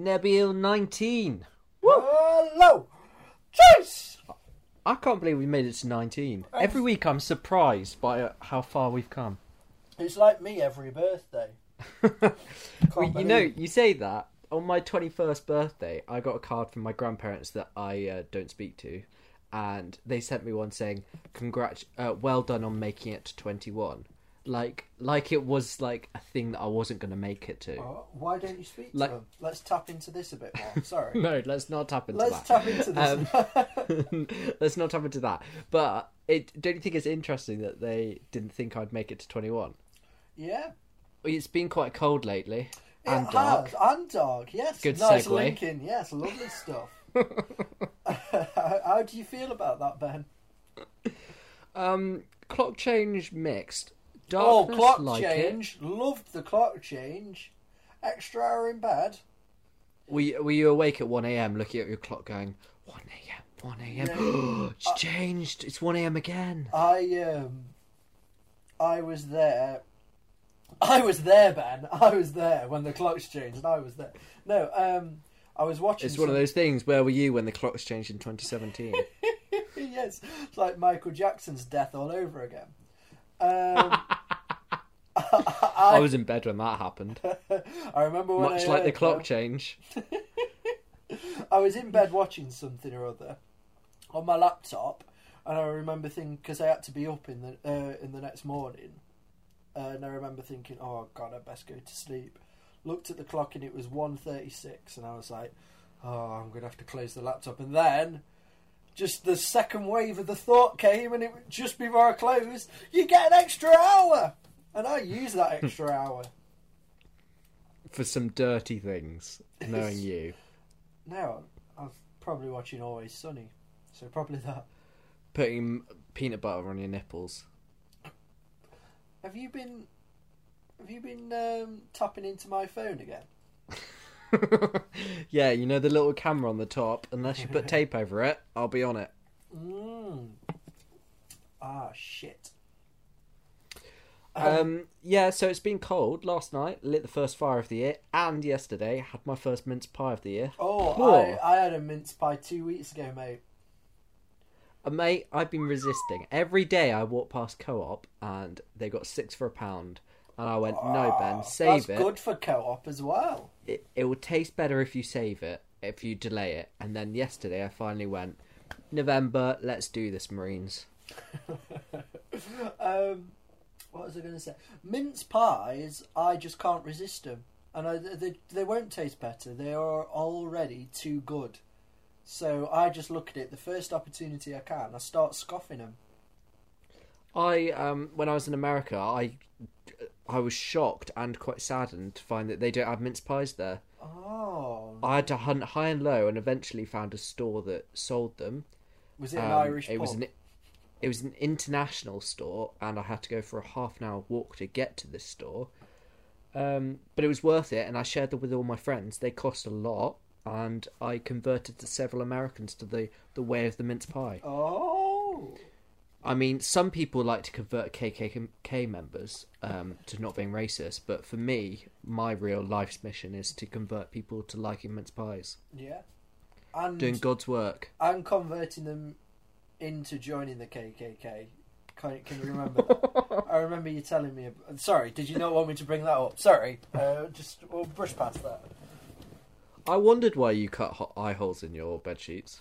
Nabil 19. Woo! Hello! Chase! I can't believe we made it to 19. Every week I'm surprised by how far we've come. It's like me every birthday. You say that. On my 21st birthday, I got a card from my grandparents that I don't speak to. And they sent me one saying, well done on making it to 21. Like it was like a thing that I wasn't going to make it to. Why don't you speak to them? Let's tap into this a bit more. Sorry. No, let's not tap into Let's tap into this. Let's not tap into that. But don't you think it's interesting that they didn't think I'd make it to 21? Yeah. It's been quite cold lately. It and dark. And dark, yes. Good nice segue. linking, yes. Lovely stuff. How do you feel about that, Ben? Clock change mixed. Darkness, clock like change. It. Loved the clock change. Extra hour in bed. Were you awake at 1 a.m. looking at your clock going, 1 a.m., 1 a.m. Yeah. It's changed. It's 1 a.m. again. I was there. I was there, Ben. I was there when the clocks changed, and I was there. No, I was watching. It's one of those things. Where were you when the clocks changed in 2017? Yes, it's like Michael Jackson's death all over again. I was in bed when that happened. I remember when much like the clock change. I was in bed watching something or other on my laptop, and I remember thinking, because I had to be up in the next morning, and I remember thinking, oh God, I best go to sleep. Looked at the clock and it was 1:36, and I was like, oh, I'm going to have to close the laptop. And then just the second wave of the thought came, and just before I closed, you get an extra hour. And I use that extra hour. For some dirty things, knowing you. No, I'm probably watching Always Sunny, so probably that. Putting peanut butter on your nipples. Have you been tapping into my phone again? Yeah, you know the little camera on the top. Unless you put tape over it, I'll be on it. Ah, shit. Yeah, so it's been cold. Last night, lit the first fire of the year, and yesterday had my first mince pie of the year. I had a mince pie 2 weeks ago, mate. Mate, I've been resisting. Every day I walk past Co-op, and they got 6 for £1. And I went, no, Ben, save it. That's good for Co-op as well. It will taste better if you save it, if you delay it. And then yesterday I finally went, November, let's do this, Marines. What was I going to say? Mince pies, I just can't resist them. And they won't taste better. They are already too good. So I just look at it, the first opportunity I can, I start scoffing them. When I was in America, I was shocked and quite saddened to find that they don't have mince pies there. Oh. I had to hunt high and low and eventually found a store that sold them. Was it an Irish pub? It was an international store, and I had to go for a half-an-hour walk to get to this store. But it was worth it, and I shared them with all my friends. They cost a lot, and I converted to several Americans to the way of the mince pie. Oh! I mean, some people like to convert KKK members to not being racist, but for me, my real life's mission is to convert people to liking mince pies. Yeah. And doing God's work. And converting them into joining the KKK. Can you remember? I remember you telling me. Sorry, did you not want me to bring that up? Sorry, we'll brush past that. I wondered why you cut eye holes in your bed sheets.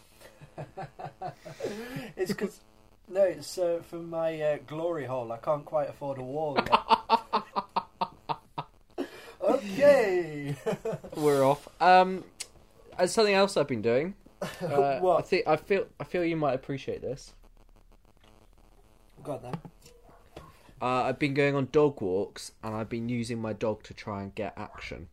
It's because it's from my glory hole. I can't quite afford a wall yet. Okay, we're off. And something else I've been doing. What? I feel you might appreciate this. Go on then. I've been going on dog walks, and I've been using my dog to try and get action.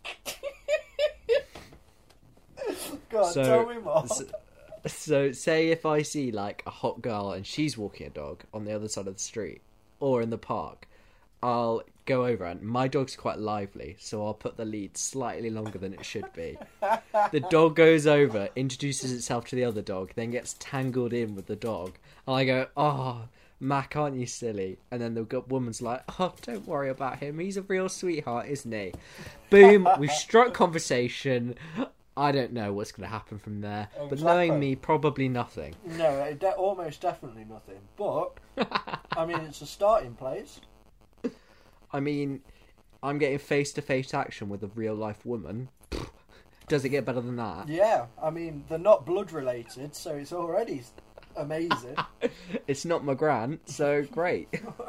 Go on, tell me more. So, say if I see like a hot girl and she's walking a dog on the other side of the street or in the park, I'll go over, and my dog's quite lively, so I'll put the lead slightly longer than it should be. The dog goes over, introduces itself to the other dog, then gets tangled in with the dog, and I go, oh, Mac, aren't you silly? And then the woman's like, oh, don't worry about him. He's a real sweetheart, isn't he? Boom, we've struck conversation. I don't know what's going to happen from there. Exactly. But knowing me, probably nothing. No, almost definitely nothing. But, I mean, it's a starting place. I mean, I'm getting face-to-face action with a real-life woman. Does it get better than that? Yeah, I mean, they're not blood-related, so it's already amazing. It's not my gran, so great.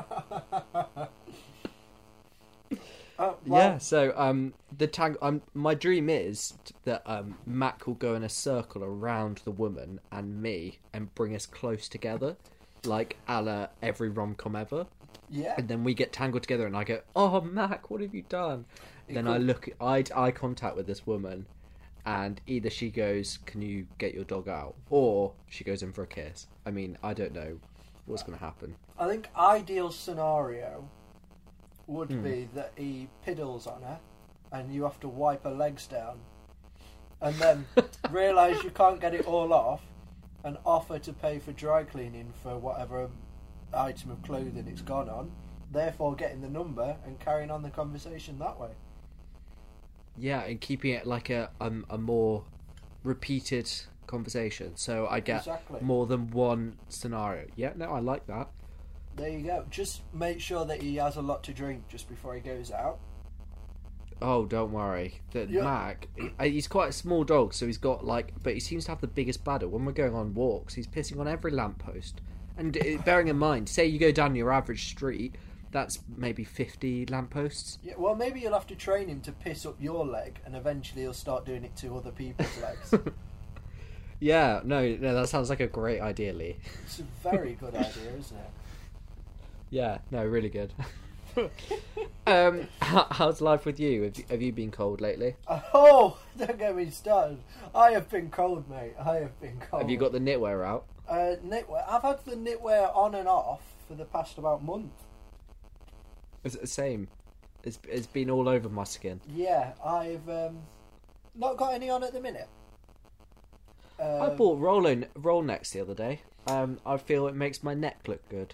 Well, Yeah, so my dream is that Mac will go in a circle around the woman and me and bring us close together, like a la every rom-com ever. yeah. And then we get tangled together and I go, oh, Mac, what have you done? Then I look, eye contact with this woman, and either she goes, can you get your dog out? Or she goes in for a kiss. I mean, I don't know what's going to happen. I think ideal scenario would be that he piddles on her and you have to wipe her legs down and then realise you can't get it all off and offer to pay for dry cleaning for whatever item of clothing it's gone on, therefore getting the number and carrying on the conversation that way. Yeah, and keeping it like a more repeated conversation, so I get Exactly. more than one scenario. Yeah, no, I like that. There you go. Just make sure that he has a lot to drink just before he goes out. Oh, don't worry. Yeah. Mac, he's quite a small dog, so he's got but he seems to have the biggest bladder. When we're going on walks, he's pissing on every lamppost. And bearing in mind, say you go down your average street, that's maybe 50 lampposts. Yeah, well, maybe you'll have to train him to piss up your leg, and eventually he'll start doing it to other people's legs. Yeah, no, that sounds like a great idea, Lee. It's a very good idea, isn't it? Yeah, no, really good. How's life with you? Have you been cold lately? Oh, don't get me started. I have been cold, mate. I have been cold. Have you got the knitwear out? Knitwear? I've had the knitwear on and off for the past about month. It's the same. It's been all over my skin. Yeah, I've not got any on at the minute. I bought roll necks the other day. I feel it makes my neck look good.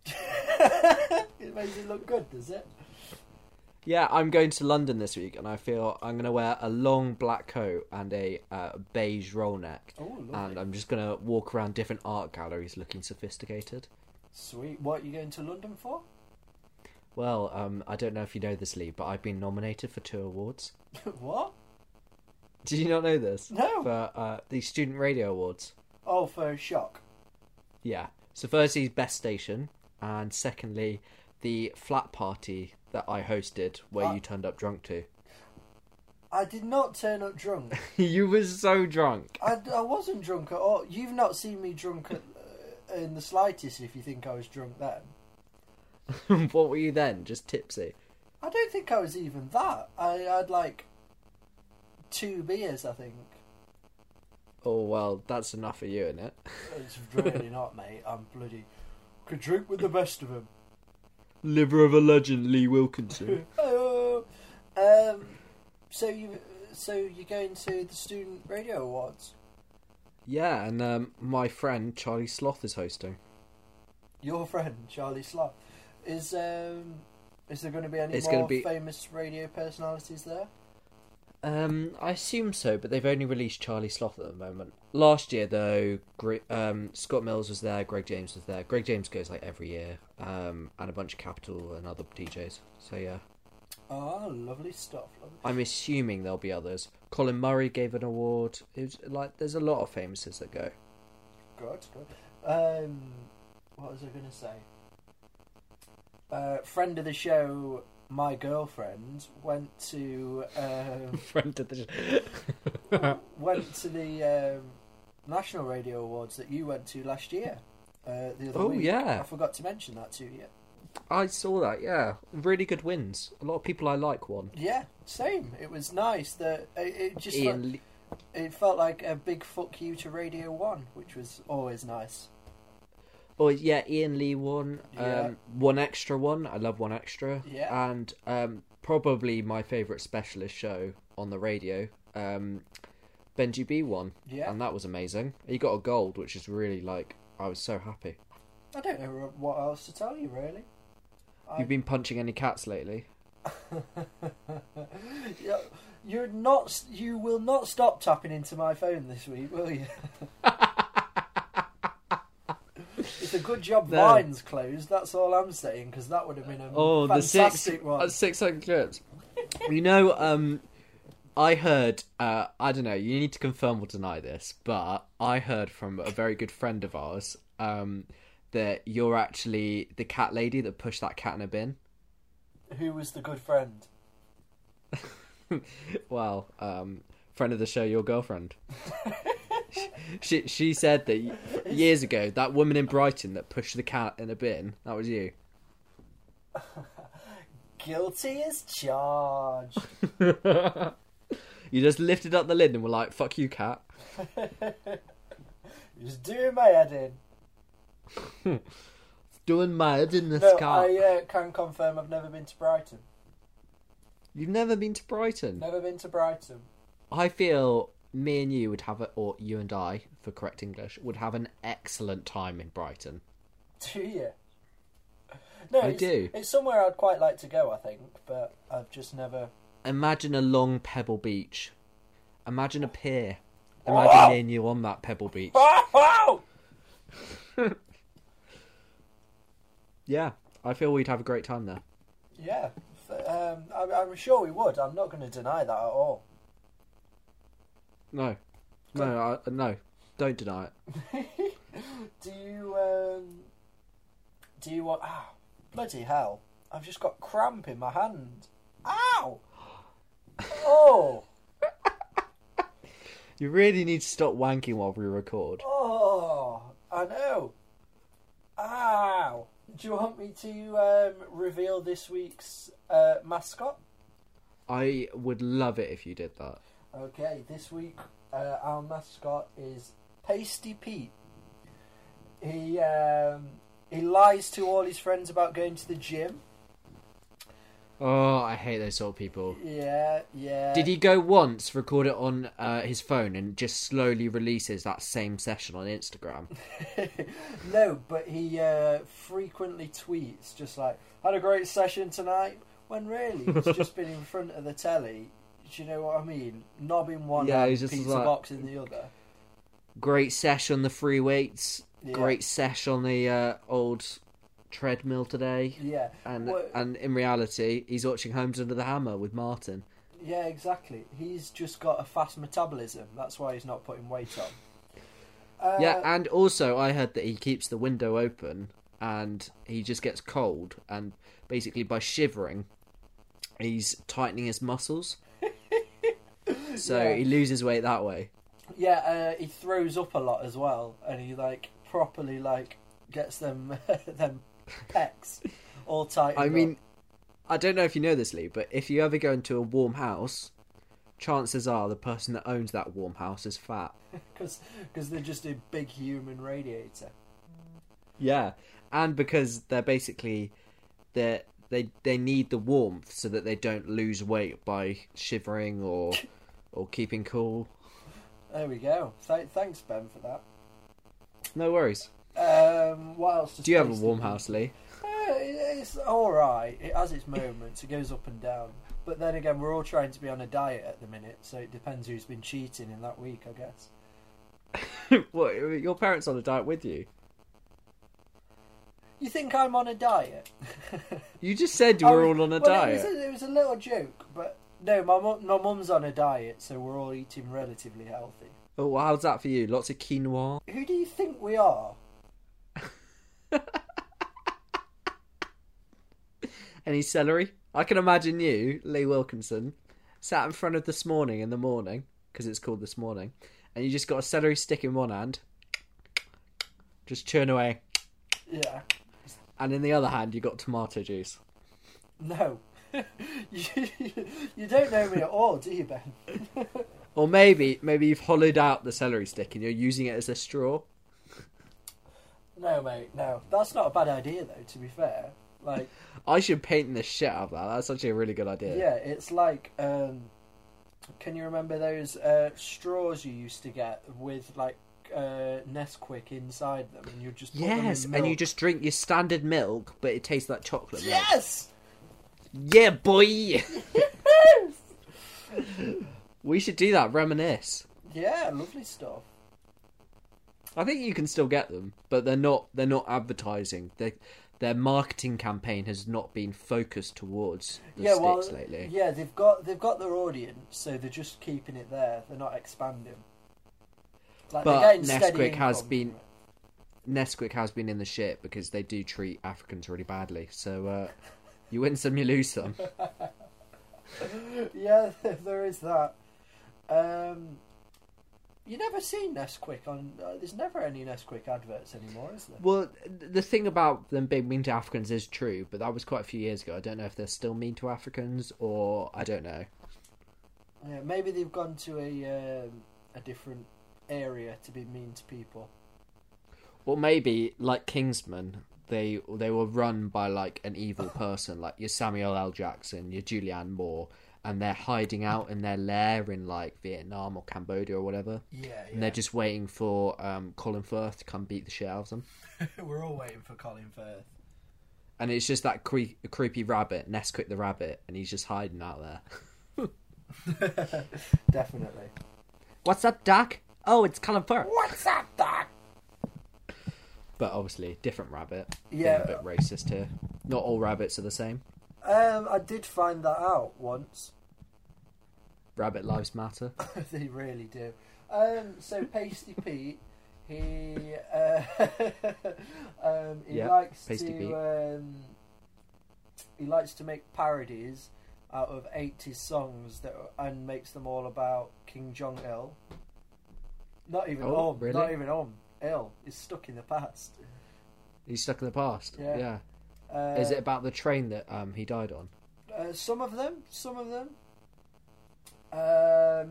It makes it look good, does it? Yeah, I'm going to London this week, and I feel I'm going to wear a long black coat and a beige roll neck. Oh, lovely. And I'm just going to walk around different art galleries looking sophisticated. Sweet. What are you going to London for? Well, I don't know if you know this, Lee, but I've been nominated for 2 awards. What? Did you not know this? No. For the Student Radio Awards. Oh, for Shock. Yeah. So firstly, Best Station, and secondly, the flat party that I hosted where you turned up drunk to. I did not turn up drunk. You were so drunk. I wasn't drunk at all. You've not seen me drunk in the slightest if you think I was drunk then. What were you then? Just tipsy? I don't think I was even that. I had like 2 beers, I think. Oh, well, that's enough for you, isn't it? It's really not, mate. I'm bloody... could drink with the best of them. Liver of a legend, Lee Wilkinson. Oh, so you're going to the Student Radio Awards? Yeah, and my friend Charlie Sloth is hosting. Your friend Charlie Sloth. Is there going to be any It's gonna more be- famous radio personalities there? I assume so, but they've only released Charlie Sloth at the moment. Last year, though, Scott Mills was there, Greg James was there. Greg James goes like every year, and a bunch of Capital and other DJs. So yeah, Oh, lovely stuff. Lovely. I'm assuming there'll be others. Colin Murray gave an award. It was like there's a lot of famouses that go. Good, good. What was I going to say? Friend of the show, my girlfriend, went to Friend of the went to the National Radio Awards that you went to last year. The other Oh, week. yeah. I forgot to mention that to you. I saw that. Yeah, really good wins. A lot of people I like won. Yeah, same. It was nice that it just Ian Lee- it felt like a big fuck you to Radio 1, which was always nice. Oh yeah, Ian Lee won. Yeah. One Extra won. I love One Extra. Yeah. And probably my favourite specialist show on the radio, Benji B won. Yeah. And that was amazing. He got a gold, which is really I was so happy. I don't know what else to tell you, really. You've been punching any cats lately? Yeah, you will not stop tapping into my phone this week, will you? It's a good job Vine's closed, that's all I'm saying, because that would have been a fantastic one. 6 second clips. You know, I heard, I don't know, you need to confirm or deny this, but I heard from a very good friend of ours that you're actually the cat lady that pushed that cat in a bin. Who was the good friend? Well, friend of the show, your girlfriend. She said that years ago, that woman in Brighton that pushed the cat in a bin, that was you. Guilty as charged. You just lifted up the lid and were like, fuck you, cat. Just doing my head in. Doing my head in this cat. I can confirm I've never been to Brighton. You've never been to Brighton? Never been to Brighton. I feel me and you would have, or you and I, for correct English, would have an excellent time in Brighton. Do you? No, I do. It's somewhere I'd quite like to go, I think, but I've just never... Imagine a long pebble beach. Imagine a pier. Imagine me and you on that pebble beach. Yeah, I feel we'd have a great time there. Yeah, I'm sure we would. I'm not going to deny that at all. No, don't deny it. Do you want... Ah, bloody hell. I've just got cramp in my hand. Ow! Oh! You really need to stop wanking while we record. Oh, I know. Ow! Do you want me to reveal this week's mascot? I would love it if you did that. Okay, this week our mascot is Pasty Pete. He lies to all his friends about going to the gym. Oh, I hate those sort of people. Yeah. Did he go once, record it on his phone, and just slowly releases that same session on Instagram? No, but he frequently tweets just like, had a great session tonight, when really he's just been in front of the telly. Do you know what I mean? Knobbing one hand, he's just pizza like, box in the other. Great sesh on the free weights. Yeah. Great sesh on the old treadmill today. Yeah. And in reality, he's watching Homes Under the Hammer with Martin. Yeah, exactly. He's just got a fast metabolism. That's why he's not putting weight on. Yeah, and also I heard that he keeps the window open and he just gets cold, and basically by shivering, he's tightening his muscles. So he loses weight that way. Yeah, he throws up a lot as well, and he properly gets them them pecs all tightened I mean, up. I don't know if you know this, Lee, but if you ever go into a warm house, chances are the person that owns that warm house is fat. Because they're just a big human radiator. Yeah, and because they're basically they need the warmth so that they don't lose weight by shivering or keeping cool. There we go. Thanks, Ben, for that. No worries. What else? Do you have a warm house, Lee? It's all right. It has its moments. It goes up and down. But then again, we're all trying to be on a diet at the minute, so it depends who's been cheating in that week, I guess. What? Your parents on a diet with you? You think I'm on a diet? You just said you were all on a diet. It was a little joke, but no, my mum's on a diet, so we're all eating relatively healthy. Oh, well, how's that for you? Lots of quinoa? Who do you think we are? Any celery? I can imagine you, Lee Wilkinson, sat in front of This Morning in the morning, because it's called This Morning, and you just got a celery stick in one hand, just churn away. Yeah. And in the other hand, you got tomato juice. No. You don't know me at all, do you, Ben? Or maybe you've hollowed out the celery stick and you're using it as a straw. No, mate, no. That's not a bad idea, though, to be fair. I should paint the shit out of that. That's actually a really good idea. Yeah, it's like, can you remember those straws you used to get with, Nesquik inside them, and you just put Yes, them in and you milk. just drink your standard milk, but it tastes like chocolate milk. Yes. Yeah, boy. We should do that. Reminisce. Yeah, lovely stuff. I think you can still get them, but they're not advertising. Their marketing campaign has not been focused towards the sticks lately. Yeah, they've got their audience, so they're just keeping it there. They're not expanding. Like, But they're getting steady Nesquik has income been from Nesquik has been in the shit because they do treat Africans really badly. So you win some, you lose some. it. Yeah, there is that. You never see Nesquik on. There's never any Nesquik adverts anymore, is there? Well, the thing about them being mean to Africans is true, but that was quite a few years ago. I don't know if they're still mean to Africans, or I don't know. Yeah, maybe they've gone to a different area to be mean to people. Or maybe, like Kingsman, they were run by like an evil person, like your Samuel L. Jackson, your Julianne Moore, and they're hiding out in their lair in like Vietnam or Cambodia or whatever. Yeah, And they're just waiting for Colin Firth to come beat the shit out of them. We're all waiting for Colin Firth. And it's just that creepy rabbit, Nesquik the rabbit, and he's just hiding out there. Definitely. What's up, Doc? Oh, it's Colin Firth. What's up, Doc? But obviously, different rabbit. Yeah. Being a bit racist here. Not all rabbits are the same. I did find that out once. Rabbit lives matter. They really do. So Pasty Pete, he Yeah, likes Pasty Pete. he likes to make parodies out of 80s songs and makes them all about King Jong Il. Not even really? Not even Il. He's stuck in the past. He's stuck in the past. Yeah. Is it about the train that he died on? Some of them. And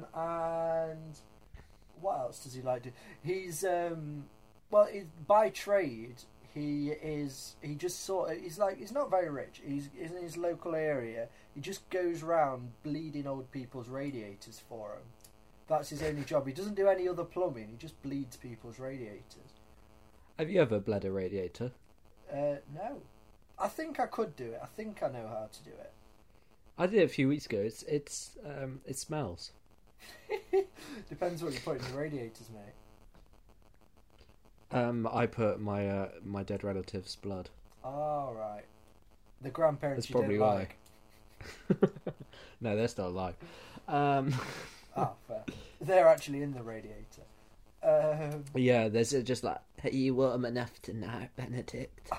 what else does he like to? He's by trade. He's not very rich. He's in his local area. He just goes round bleeding old people's radiators for them. That's his only job. He doesn't do any other plumbing. He just bleeds people's radiators. Have you ever bled a radiator? No. I think I could do it. I think I know how to do it. I did it a few weeks ago. It smells. Depends what you put in the radiators, mate. I put my dead relative's blood. Oh, right. The grandparents That's you probably don't why. like. No, they're still alive. Ah, fair. They're actually in the radiator. Yeah, there's just like, hey, you warm enough tonight, Benedict.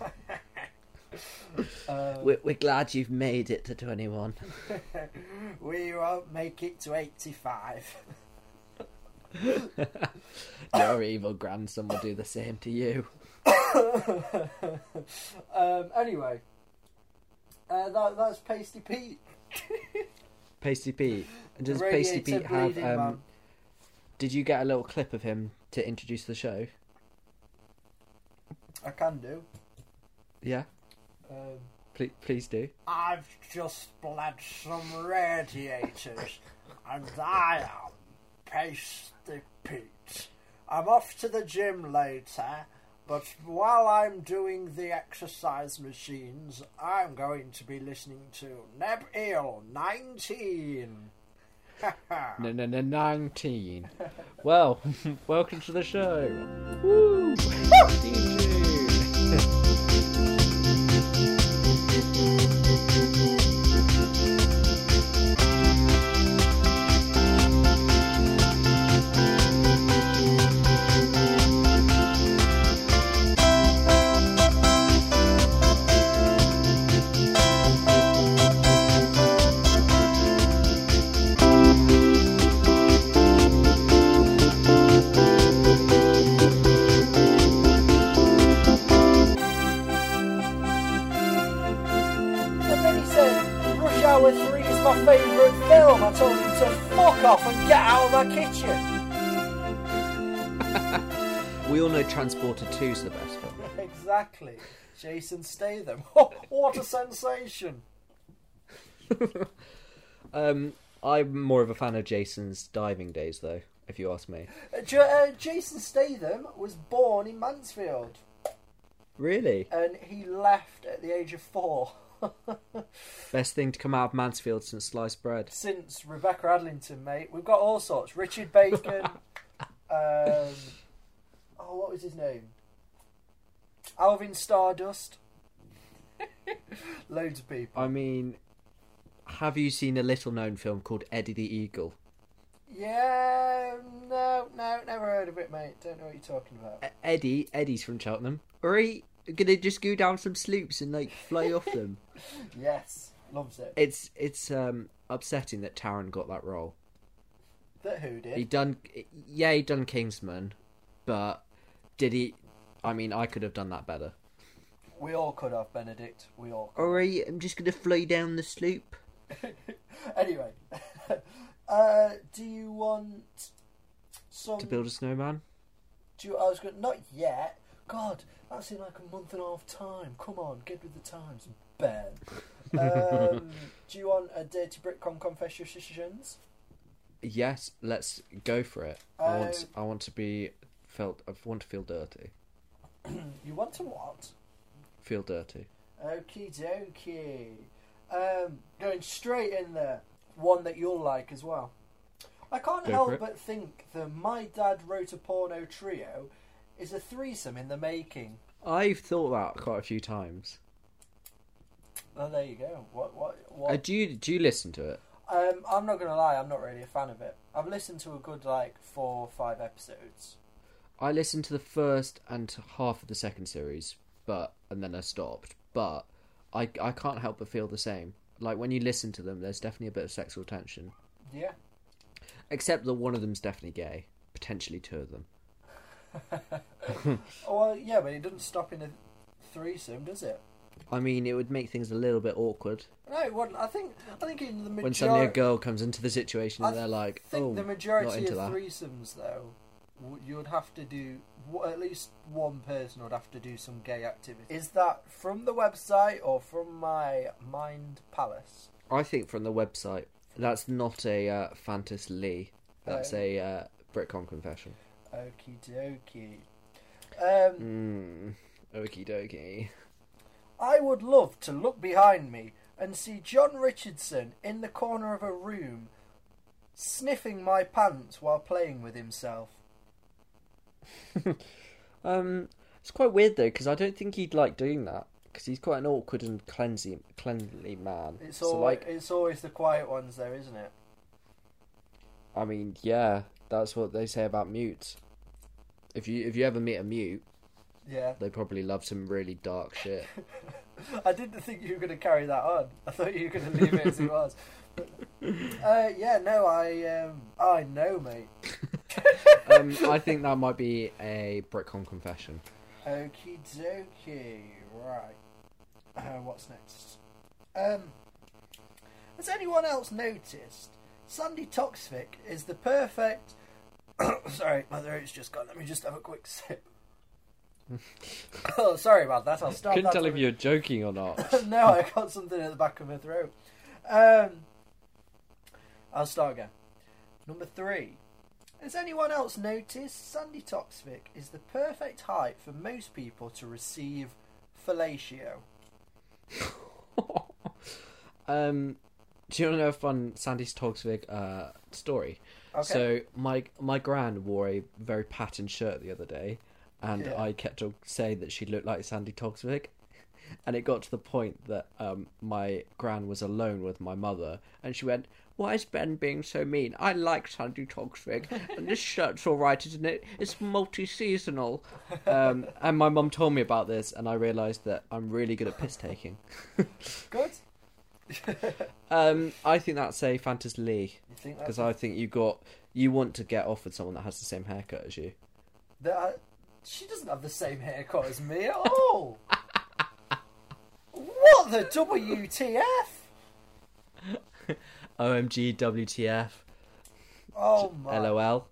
We're glad you've made it to 21. We won't make it to 85. Your evil grandson will do the same to you. Anyway, that's Pasty Pete. Pasty Pete. And does Radiator Pasty Pete have... bleeding man. Did you get a little clip of him to introduce the show? I can do. Yeah? Please do. I've just bled some radiators, and I am Pasty Pete. I'm off to the gym later, but while I'm doing the exercise machines, I'm going to be listening to Neb Eel 19. 19. Well, welcome to the show. Woo! See you soon. And then he said, Rush Hour 3 is my favourite film. I told him to fuck off and get out of my kitchen. We all know Transporter 2 is the best film. Exactly. Jason Statham. What a sensation. I'm more of a fan of Jason's Diving Days, though. if you ask me. Jason Statham was born in Mansfield. Really? And he left at the age of 4. Best thing to come out of Mansfield since sliced bread. Since Rebecca Adlington, mate. We've got all sorts. Richard Bacon. What was his name? Alvin Stardust. Loads of people. I mean, have you seen a little-known film called Eddie the Eagle? Yeah, no, never heard of it, mate. Don't know what you're talking about. Eddie's from Cheltenham. Right? Gonna just go down some slopes and like fly off them. Yes, loves it. It's upsetting that Taron got that role. That who did? He done Kingsman, but did he? I mean, I could have done that better. We all could have, Benedict. We all could. Alright, I'm just gonna fly down the slope. Anyway, do you want some To build a snowman? Not yet. God, that's in like a month and a half time. Come on, get with the times, Ben. Do you want a Dirty Britcom Confessions? Yes, let's go for it. I want to feel dirty. You want to what? Feel dirty. Okie dokie. Going straight in there. One that you'll like as well. I can't help but think that My Dad Wrote a Porno Trio is a threesome in the making. I've thought that quite a few times. Oh, there you go. What? Do you listen to it? I'm not going to lie, I'm not really a fan of it. I've listened to a good, 4 or 5 episodes. I listened to the first and half of the second series, and then I stopped. But I can't help but feel the same. Like, when you listen to them, there's definitely a bit of sexual tension. Yeah. Except that one of them's definitely gay. Potentially 2 of them. Well, yeah, but it doesn't stop in a threesome, does it? I mean, it would make things a little bit awkward. No, it wouldn't. I think in the majority... When suddenly a girl comes into the situation and they're like, I think the majority of that. threesomes, though, you would have to do... At least one person would have to do some gay activity. Is that from the website or from my mind palace? I think from the website. That's not a Fantas Lee. That's a Britcom confession. Okie dokie. Okie dokie. I would love to look behind me and see John Richardson in the corner of a room sniffing my pants while playing with himself. It's quite weird though, because I don't think he'd like doing that, because he's quite an awkward and cleanly man. It's always the quiet ones though, isn't it? I mean, yeah, that's what they say about mutes. If you ever meet a mute, yeah, they probably love some really dark shit. I didn't think you were going to carry that on. I thought you were going to leave it as it was. But, I know, mate. I think that might be a Britcom confession. Okie dokie. Right. What's next? Has anyone else noticed Sandy Toksvig is the perfect... Sorry, my throat's just gone. Let me just have a quick sip. Oh, sorry about that. I'll stop. Couldn't tell if you're joking or not. No, I got something at the back of my throat. I'll start again. Number 3. Has anyone else noticed Sandy Toksvig is the perfect height for most people to receive fellatio? Do you want to know a fun Sandy Toksvig story? Okay. So my gran wore a very patterned shirt the other day, and I kept on saying that she looked like Sandy Toksvig, and it got to the point that my gran was alone with my mother, and she went, "Why is Ben being so mean? I like Sandy Toksvig, and this shirt's all right, isn't it? It's multi-seasonal." And my mum told me about this, and I realised that I'm really good at piss taking. Good. I think that's a Fantas Lee. You think that's? Because I think you want to get off with someone that has the same haircut as you. She doesn't have the same haircut as me at all. What the WTF? OMG, WTF. Oh my. LOL.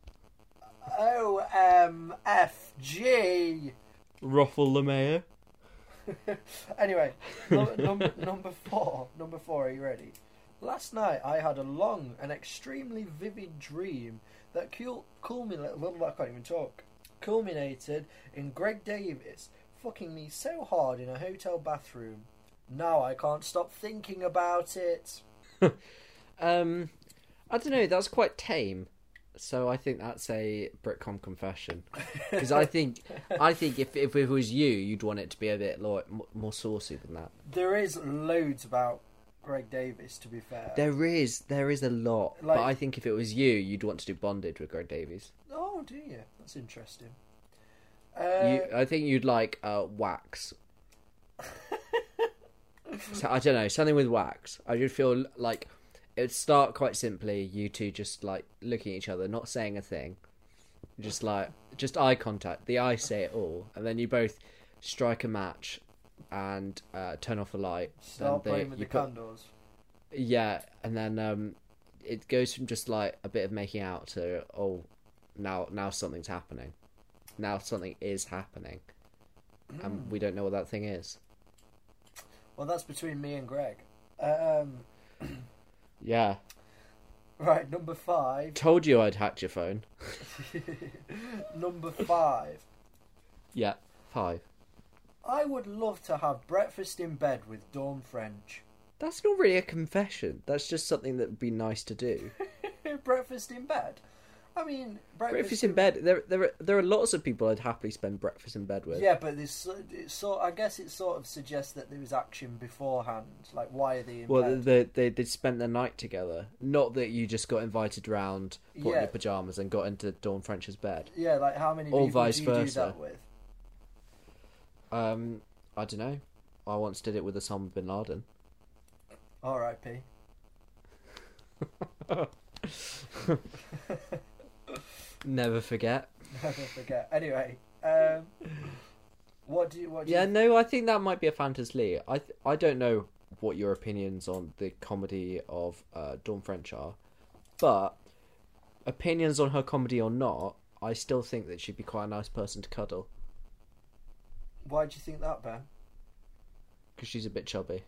OMFG. Ruffle the mayor. Anyway, number 4. Number 4, are you ready? Last night I had a long and extremely vivid dream that culminated. I can't even talk. Culminated in Greg Davies fucking me so hard in a hotel bathroom. Now I can't stop thinking about it. I don't know. That's quite tame. So I think that's a Britcom confession. Because I think if it was you, you'd want it to be a bit more saucy than that. There is loads about Greg Davies, to be fair. There is a lot. Like, but I think if it was you, you'd want to do Bondage with Greg Davies. Oh, do you? That's interesting. I think you'd like Wax. So, I don't know, something with Wax. I just feel like it would start quite simply, you two just like looking at each other, not saying a thing, just eye contact. The eyes say it all, and then you both strike a match and turn off the light. Start playing with the candles. Yeah, and then it goes from just like a bit of making out to now something's happening. Now something is happening, and we don't know what that thing is. Well, that's between me and Greg. Yeah. Right, number 5. Told you I'd hacked your phone. Number 5. Yeah, 5. I would love to have breakfast in bed with Dawn French. That's not really a confession. That's just something that would be nice to do. Breakfast in bed? I mean, breakfast in bed. There are lots of people I'd happily spend breakfast in bed with. Yeah, but I guess it sort of suggests that there was action beforehand. Like, why are they in bed? They spent the night together. Not that you just got invited round, put in your pyjamas, and got into Dawn French's bed. Yeah, like how many people vice do you versa. do that with? I don't know. I once did it with Osama bin Laden. R.I.P. Never forget. Never forget. Anyway, what do you? No, I think that might be a fantasy. I don't know what your opinions on the comedy of Dawn French are, but opinions on her comedy or not, I still think that she'd be quite a nice person to cuddle. Why do you think that, Ben? Because she's a bit chubby.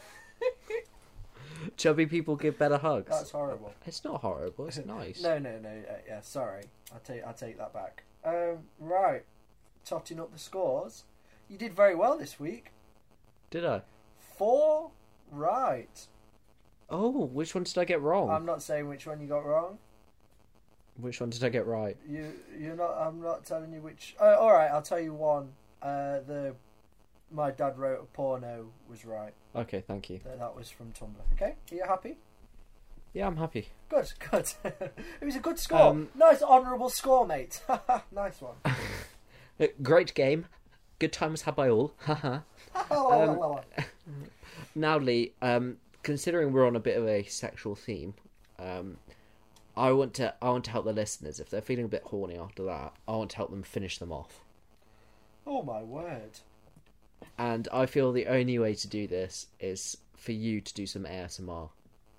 Chubby people give better hugs. That's horrible. It's not horrible. It's nice. No. Yeah, sorry. I take that back. Right, totting up the scores. You did very well this week. Did I? 4 right. Oh, which one did I get wrong? I'm not saying which one you got wrong. Which one did I get right? You're not. I'm not telling you which. All right, I'll tell you one. My dad wrote a porno was right. Okay, thank you. That was from Tumblr. Okay, are you happy? Yeah, I'm happy. Good. It was a good score. Nice honourable score, mate. Nice one. Great game. Good times had by all. Now, Lee, considering we're on a bit of a sexual theme, I want to help the listeners. If they're feeling a bit horny after that, I want to help them finish them off. Oh my word. And I feel the only way to do this is for you to do some ASMR.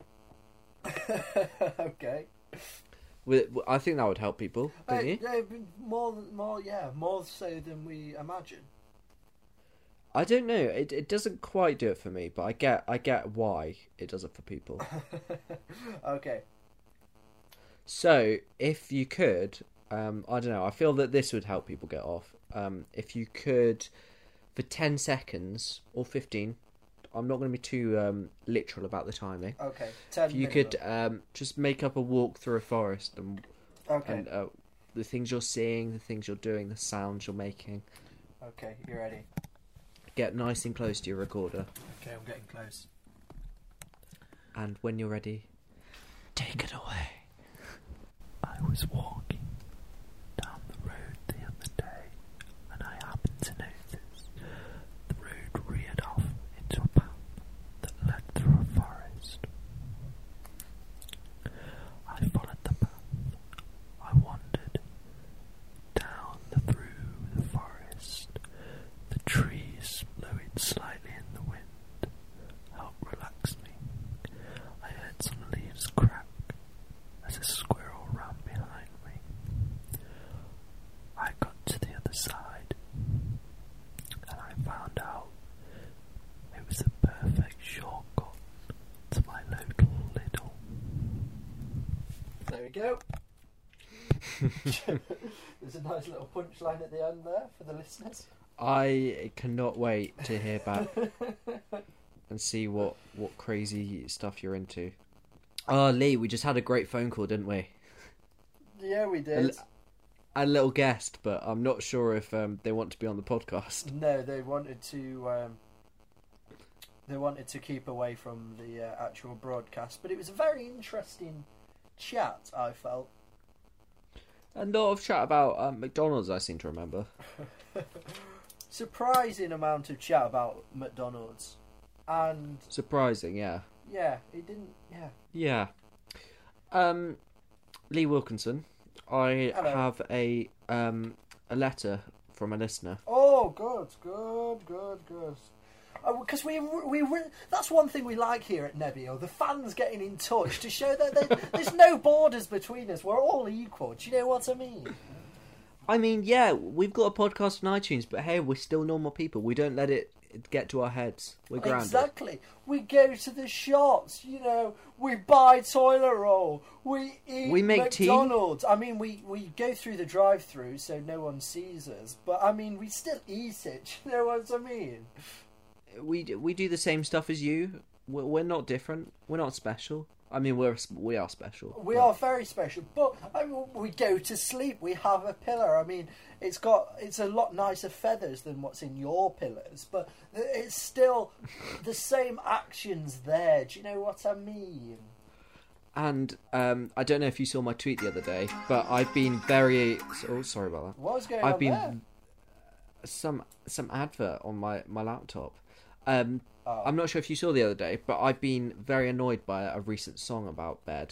Okay. I think that would help people, don't you? Yeah, more so than we imagine. I don't know. It doesn't quite do it for me, but I get why it does it for people. Okay. So, if you could, I don't know, I feel that this would help people get off. If you could, for 10 seconds, or 15, I'm not going to be too literal about the timing. Okay, 10 If you could just make up a walk through a forest and the things you're seeing, the things you're doing, the sounds you're making. Okay, you ready? Get nice and close to your recorder. Okay, I'm getting close. And when you're ready, take it away. I was walking down the road the other day, and I happened to notice the road reared off into a path that led through a forest. I followed the path. I wandered down through the forest. The trees blowing slightly in the wind helped relax me. I heard some leaves crack as a squirrel ran behind me. I got to the other side, and I found out it was the perfect shortcut to my local Lidl. There we go. There's a nice little punchline at the end there for the listeners. I cannot wait to hear back and see what crazy stuff you're into. Oh, Lee, we just had a great phone call, didn't we? Yeah, we did. A little guest, but I'm not sure if they want to be on the podcast. No, they wanted to. They wanted to keep away from the actual broadcast, but it was a very interesting chat. I felt A lot of chat about McDonald's, I seem to remember. surprising amount of chat about McDonald's, and Surprising, yeah. yeah, it didn't. Yeah, Yeah. Lee Wilkinson, I Hello. have a letter from a listener. Oh, good. Because that's one thing we like here at Nebio, the fans getting in touch to show that there's no borders between us. We're all equal. Do you know what I mean? I mean, yeah, we've got a podcast on iTunes, but hey, we're still normal people. We don't let it get to our heads. We're grounded. Exactly. We go to the shops, we buy toilet roll, we eat We make tea. McDonald's. I mean, we go through the drive-through so no one sees us, but I mean, we still eat it. You know what I mean? We do the same stuff as you. We're not different. We're not special. I mean, we are special. We are very special, but I mean, we go to sleep. We have a pillow. I mean, it's a lot nicer feathers than what's in your pillows, but it's still the same actions there. Do you know what I mean? And I don't know if you saw my tweet the other day, but I've been very. Oh, sorry about that. What's going I've on been there? some advert on my laptop. Oh. I'm not sure if you saw the other day, but I've been very annoyed by a recent song about bed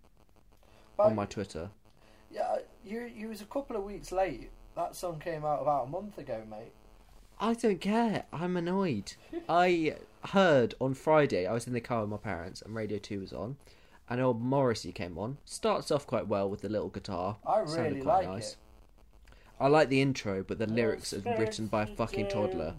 on my Twitter. Yeah, you was a couple of weeks late. That song came out about a month ago, mate. I don't care. I'm annoyed. I heard on Friday, I was in the car with my parents and Radio 2 was on, and old Morrissey came on. Starts off quite well with the little guitar. I Sounded really quite like nice. it. I like the intro, but the lyrics are written by a fucking toddler.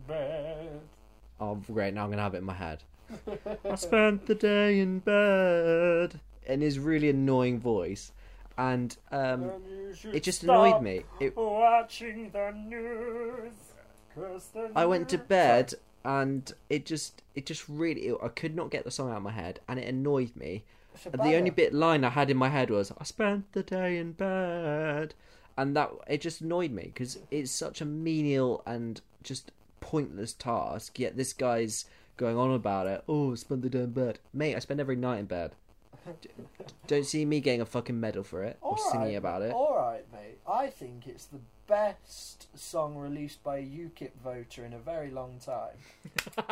Oh, great, now I'm going to have it in my head. I spent the day in bed. In his really annoying voice. And it just annoyed me. Watching the news. 'Cause the I went to news- bed and it just really... I could not get the song out of my head and it annoyed me. It's a The only banger. line I had in my head was, I spent the day in bed. And it just annoyed me because it's such a menial and just pointless task, yet this guy's going on about it. Oh, spend the day in bed. Mate, I spend every night in bed. Don't see me getting a fucking medal for it or singing about it. Alright, mate. I think it's the best song released by a UKIP voter in a very long time.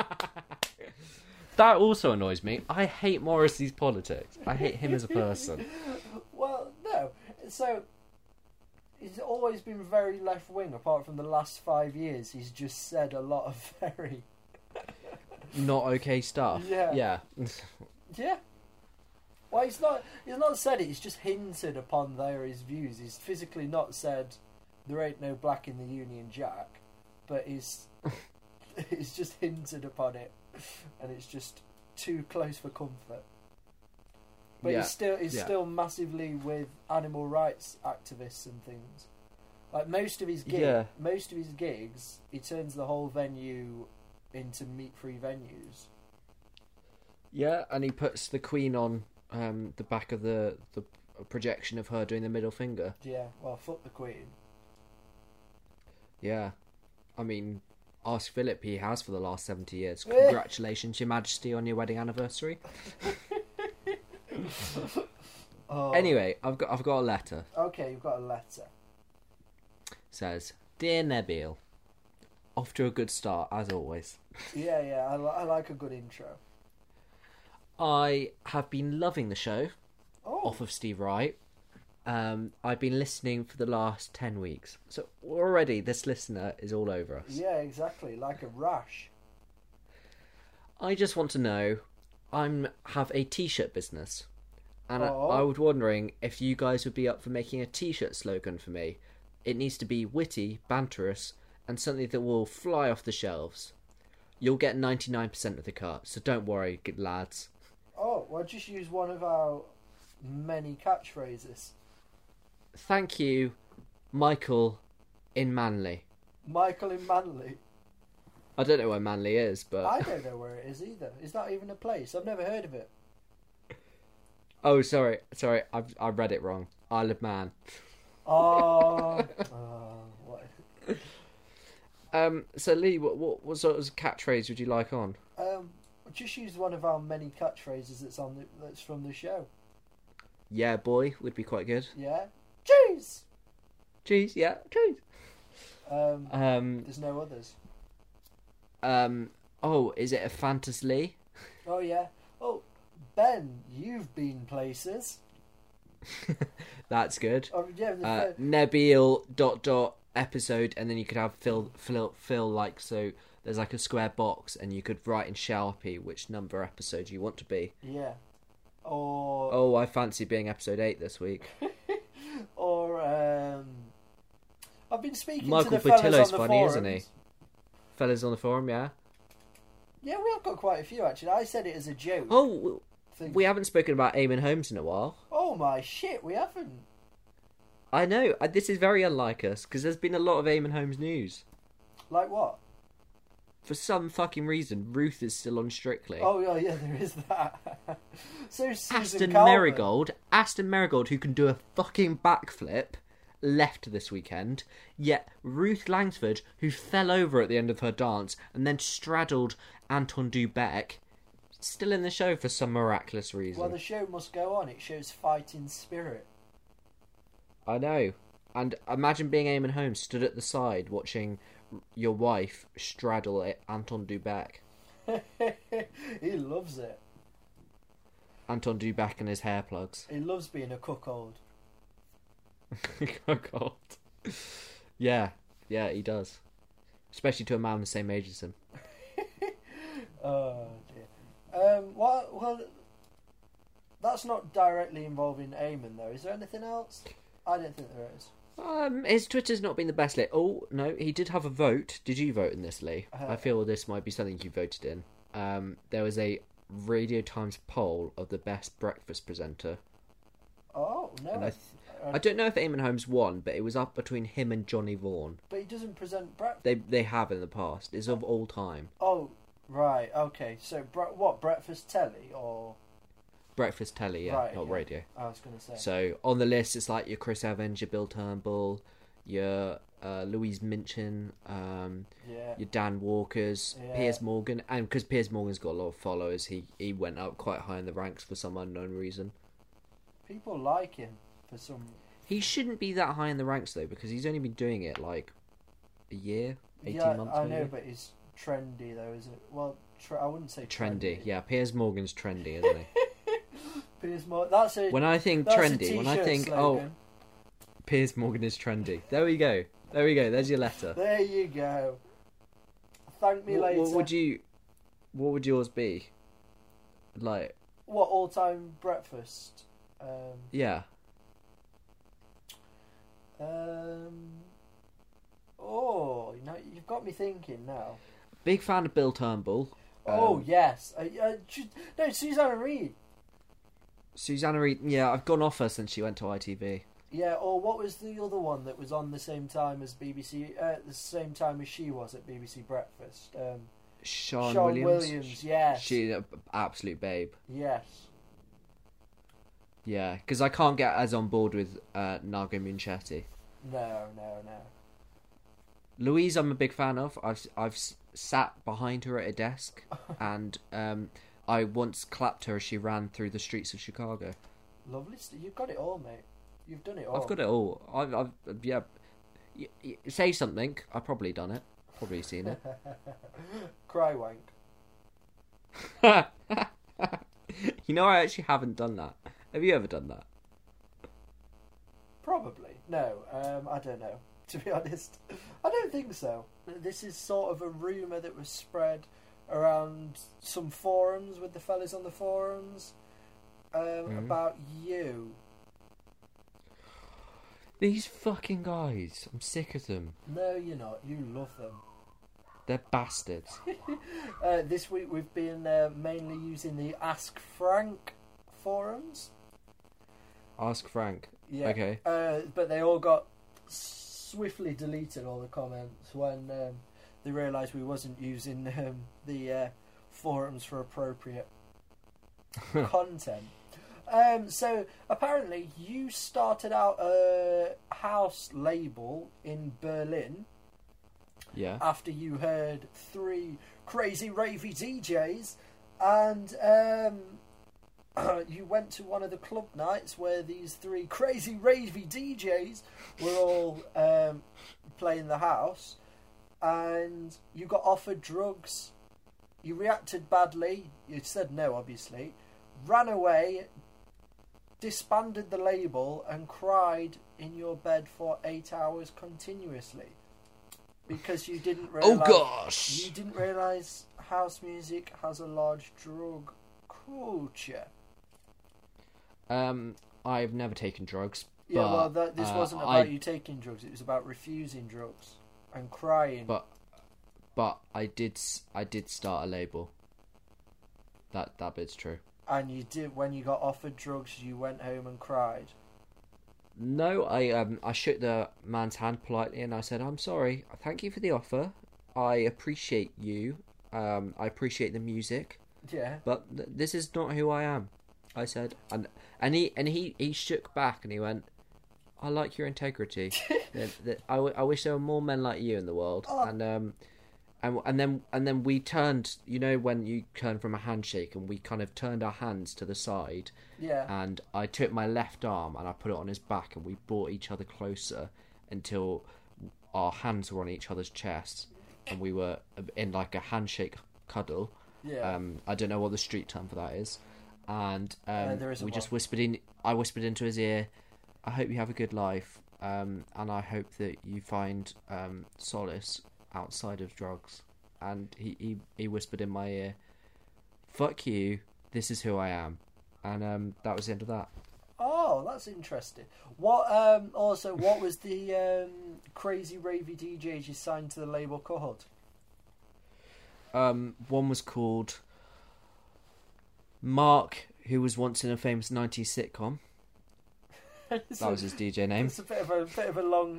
That also annoys me. I hate Morrissey's politics. I hate him as a person. Well, no. So, he's always been very left-wing, apart from the last 5 years. He's just said a lot of very... Not okay stuff. Yeah. Yeah. Yeah. Well, he's not said it, he's just hinted upon his views. He's physically not said, there ain't no black in the Union Jack, but he's just hinted upon it, and it's just too close for comfort. But Yeah. he's still massively with animal rights activists and things. Like most of his gigs, he turns the whole venue into meat-free venues. Yeah, and he puts the Queen on the back of the projection of her doing the middle finger. Yeah, well, fuck the Queen. Yeah. I mean, ask Philip, he has for the last 70 years. Congratulations, Your Majesty, on your wedding anniversary. Oh. Anyway, I've got a letter. Okay, you've got a letter. Says, Dear Nebil, off to a good start, as always. Yeah, I like a good intro. I have been loving the show, Oh, off of Steve Wright. I've been listening for the last 10 weeks. So already this listener is all over us. yeah, exactly, like a rash. I just want to know, I have a t-shirt business. And Oh. I was wondering if you guys would be up for making a t-shirt slogan for me. It needs to be witty, banterous, and something that will fly off the shelves. You'll get 99% of the cut, so don't worry, good lads. Oh, well, just use one of our many catchphrases. thank you, Michael in Manly. Michael in Manly. I don't know where Manly is, but I don't know where it is either. Is that even a place? I've never heard of it. oh, sorry, I read it wrong. Isle of Man. Oh, what? So Lee, what sort of catchphrase would you like on? Just use one of our many catchphrases that's from the show. Yeah, boy, would be quite good. Yeah. Cheese. Cheese, yeah, cheese. There's no others. Oh, is it a fantasy Lee? Oh yeah. Oh, Ben, you've been places. That's good. Oh yeah. Nabil ... episode, and then you could have fill like, so there's like a square box, and you could write in Sharpie which number episode you want to be. Yeah. Or oh, I fancy being episode 8 this week. or I've been speaking Michael to the fellas Patillo's on the funny, forums. isn't he? Fellas on the forum, yeah. Yeah, we have got quite a few actually. I said it as a joke. Oh, Thing. we haven't spoken about Eamon Holmes in a while. Oh my shit, we haven't. I know, this is very unlike us, because there's been a lot of Eamon Holmes news. Like what? For some fucking reason, Ruth is still on Strictly. Oh yeah, there is that. So Susan Aston Calvin. Marigold, who can do a fucking backflip, left this weekend. Yet Ruth Langsford, who fell over at the end of her dance and then straddled Anton Dubek, still in the show for some miraculous reason. Well, the show must go on. It shows fighting spirit. I know. And imagine being Eamon Holmes stood at the side watching your wife straddle Anton Dubek. He loves it. Anton Dubek and his hair plugs. He loves being a cuckold. Oh God. Yeah, he does. Especially to a man the same age as him. Oh dear. Well, that's not directly involving Eamon though. Is there anything else? I don't think there is. His Twitter's not been the best, Lee. Oh, no, he did have a vote. Did you vote in this, Lee? I feel this might be something you voted in. There was a Radio Times poll of the best breakfast presenter. Oh, no. And I don't know if Eamon Holmes won, but it was up between him and Johnny Vaughan. But he doesn't present breakfast. They have in the past. It's of all time. Oh, right, okay. So, what, breakfast telly or... Breakfast telly, yeah, right, not okay. radio. I was going to say. So, on the list, it's like your Chris Evans, your Bill Turnbull, your Louise Minchin, your Dan Walkers, Piers Morgan. And because Piers Morgan's got a lot of followers, he went up quite high in the ranks for some unknown reason. People like him for some... He shouldn't be that high in the ranks, though, because he's only been doing it, like, a year, 18 months, I maybe? know, but he's trendy, though, isn't it? Well, I wouldn't say Trendy, yeah. Piers Morgan's trendy, isn't he? Piers Morgan. That's a... When I think that's trendy, a when I t-shirt think, slogan. Piers Morgan is trendy. There we go. There's your letter. There you go. Thank me later. What would yours be? Like... What, all-time breakfast? Yeah. Oh, you've got me thinking now. Big fan of Bill Turnbull. Oh, yes. No, Susanna Reid. Susanna Reid, yeah, I've gone off her since she went to ITV. Yeah, or what was the other one that was on the same time as BBC, the same time as she was at BBC Breakfast? Sean Williams, yes. She's an absolute babe. Yes. Yeah, because I can't get as on board with Nago Munchetty. No. Louise, I'm a big fan of. I've sat behind her at a desk, and I once clapped her as she ran through the streets of Chicago. Lovely. You've got it all, mate. You've done it all. I've got it all. I've yeah. Say something. I've probably done it. Probably seen it. Cry wank. You know, I actually haven't done that. Have you ever done that? Probably. No, I don't know. To be honest, I don't think so. This is sort of a rumour that was spread around some forums with the fellas on the forums about you. These fucking guys. I'm sick of them. No, you're not. You love them. They're bastards. This week we've been mainly using the Ask Frank forums. Ask Frank. Yeah. Okay. But they all got swiftly deleted, all the comments, when they realised we wasn't using the forums for appropriate content. So apparently you started out a house label in Berlin Yeah. after you heard 3 crazy ravey DJs, and you went to one of the club nights where these 3 crazy ravey DJs were all playing the house, and you got offered drugs. You reacted badly. You said no, obviously. Ran away, disbanded the label, and cried in your bed for 8 hours continuously because you didn't realize. Oh gosh! You didn't realize house music has a large drug culture. I've never taken drugs. Yeah, but, well, this wasn't about you taking drugs. It was about refusing drugs and crying. But I did start a label. That bit's true. And you did, when you got offered drugs, you went home and cried. No, I shook the man's hand politely and I said, "I'm sorry. Thank you for the offer. I appreciate you. I appreciate the music. Yeah. But this is not who I am." I said, and he shook back and he went, "I like your integrity. I wish there were more men like you in the world." Oh. And then we turned. You know when you turn from a handshake, and we kind of turned our hands to the side. Yeah. And I took my left arm and I put it on his back, and we brought each other closer until our hands were on each other's chests, and we were in like a handshake cuddle. Yeah. I don't know what the street term for that is. And there isn't we just one. whispered in. I whispered into his ear, "I hope you have a good life, and I hope that you find solace outside of drugs." And he whispered in my ear, "Fuck you. This is who I am." And that was the end of that. Oh, that's interesting. What what was the crazy ravey DJs you signed to the label called? One was called Mark, who was once in a famous 90s sitcom. That was his DJ name. It's a bit of a long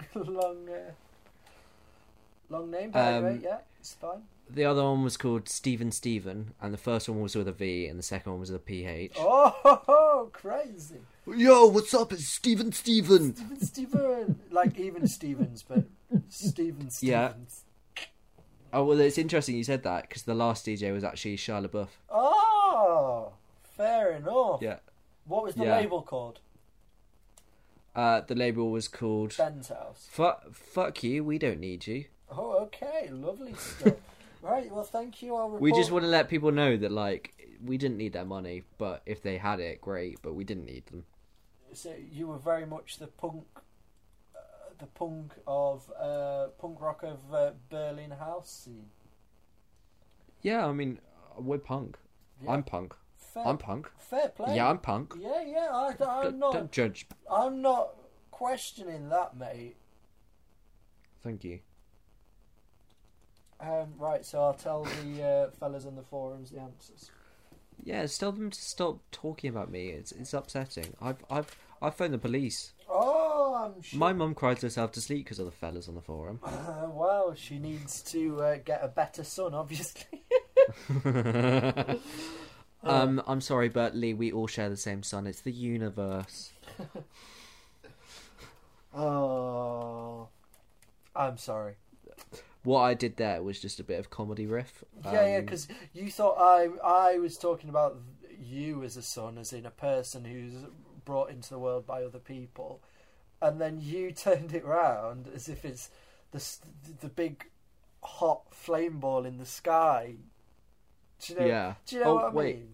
name, but anyway, yeah, it's fine. The other one was called Steven, and the first one was with a V, and the second one was with a PH. Oh, crazy! Yo, what's up? It's Steven. Steven, like even Stevens, but Steven Stevens. Yeah. Oh, well, it's interesting you said that, because the last DJ was actually Shia LaBeouf. Oh, fair enough. Yeah. What was the Yeah. label called? The label was called Ben's House. Fuck you, we don't need you. Oh, okay, lovely stuff. Right, well, thank you. I'll report. We just want to let people know that, like, we didn't need their money, but if they had it, great, but we didn't need them. So you were very much the punk rock of Berlin house scene. Yeah, I mean, we're punk. Yeah. I'm punk. I'm punk. Fair play. Yeah, I'm punk. Yeah. Don't judge. I'm not questioning that, mate. Thank you. Right, so I'll tell the fellas on the forums the answers. Yeah, just tell them to stop talking about me. It's upsetting. I've phoned the police. Oh, I'm sure. My mum cried herself to sleep because of the fellas on the forum. Well, she needs to get a better son, obviously. I'm sorry, but Lee, we all share the same son. It's the universe. Oh, I'm sorry. What I did there was just a bit of comedy riff. Yeah, because you thought I was talking about you as a son, as in a person who's brought into the world by other people, and then you turned it round as if it's the big hot flame ball in the sky. Do you know? Yeah. Do you know what I wait. mean?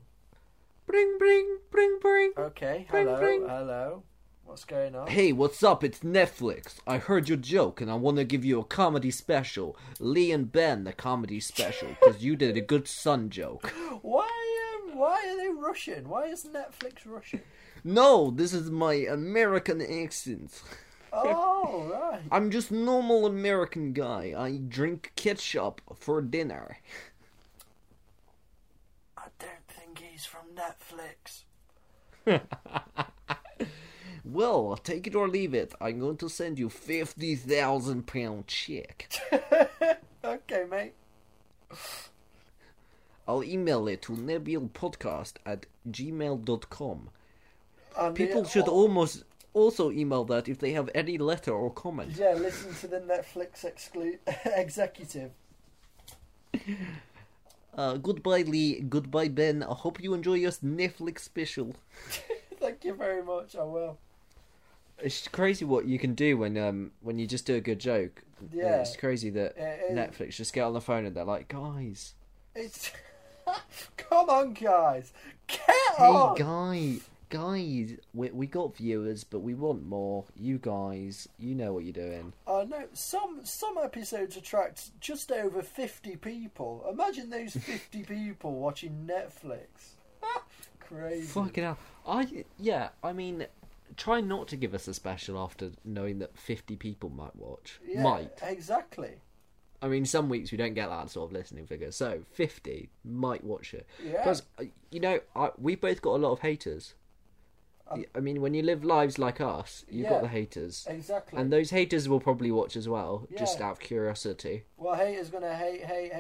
Bring. Okay. Bring, Hello. bring. Hello. What's going on? Hey, what's up? It's Netflix. I heard your joke, and I want to give you a comedy special. Lee and Ben, the comedy special, because you did a good son joke. Why are they Russian? Why is Netflix Russian? No, this is my American accent. Oh, right. I'm just normal American guy. I drink ketchup for dinner. I don't think he's from Netflix. Well, take it or leave it. I'm going to send you £50,000 check. Okay, mate. I'll email it to nabilpodcast@gmail.com. And People should also email that if they have any letter or comment. Yeah, listen to the Netflix executive. Goodbye, Lee. Goodbye, Ben. I hope you enjoy your Netflix special. Thank you very much. I will. It's crazy what you can do when you just do a good joke. Yeah. It's crazy that Netflix just get on the phone and they're like, guys. It's come on, guys. Get Hey, on. guys, we got viewers, but we want more. You guys, you know what you're doing. I know some episodes attract just over 50 people. Imagine those 50 people watching Netflix. Crazy. Fucking hell. I mean, try not to give us a special after knowing that 50 people might watch. Yeah, Might. Exactly. I mean, some weeks we don't get that sort of listening figure, so 50 might watch it. Yeah. Because, we both got a lot of haters. I mean, when you live lives like us, you've got the haters. Exactly. And those haters will probably watch as well, just Yeah. out of curiosity. Well, haters gonna hate.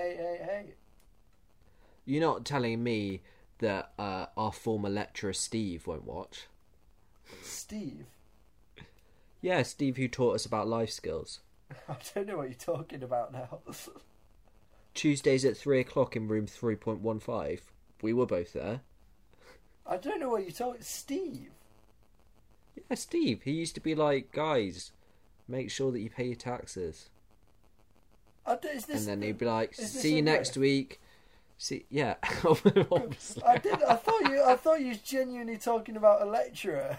You're not telling me that our former lecturer Steve won't watch. Steve? Yeah, Steve who taught us about life skills. I don't know what you're talking about now. Tuesdays at 3 o'clock in room 3.15. We were both there. I don't know what you're talking... Steve? Yeah, Steve. He used to be like, guys, make sure that you pay your taxes. Is this, And then he'd be like, is this see you a next myth? week. Yeah, obviously. I thought you was genuinely talking about a lecturer.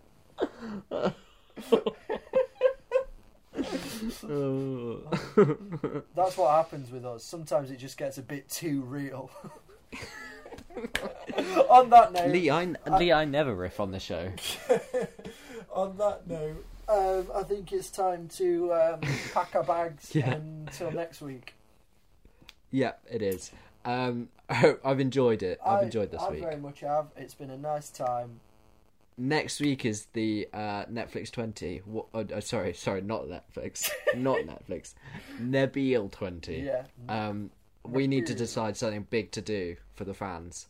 That's what happens with us. Sometimes it just gets a bit too real. On that note, Lee, I never riff on the show. on that note, I think it's time to pack our bags until next week. Yeah, it is. I've enjoyed it. I've enjoyed this week. I very much have. It's been a nice time. Next week is the Netflix 20. Sorry, not Netflix. Not Netflix. Nabil 20. Yeah. We need to Nabil. decide something big to do for the fans.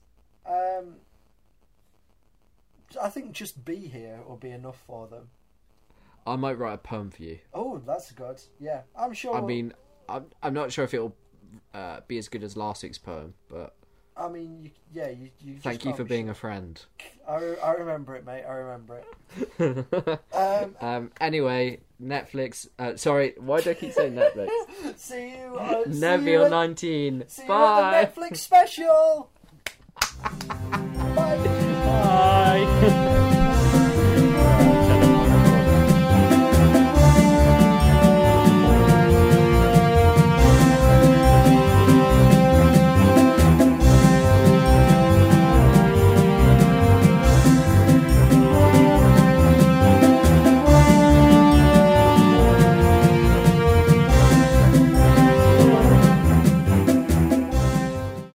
I think just be here will be enough for them. I might write a poem for you. Oh, that's good. Yeah, I'm sure. I mean, I'm not sure if it'll be as good as last week's poem, but I mean, you just thank you can't for be being sure. a friend. I remember it, mate. I remember it. Anyway, Netflix. Sorry, why do I keep saying Netflix? See you. Nabil 19. See you Bye. at the Netflix special.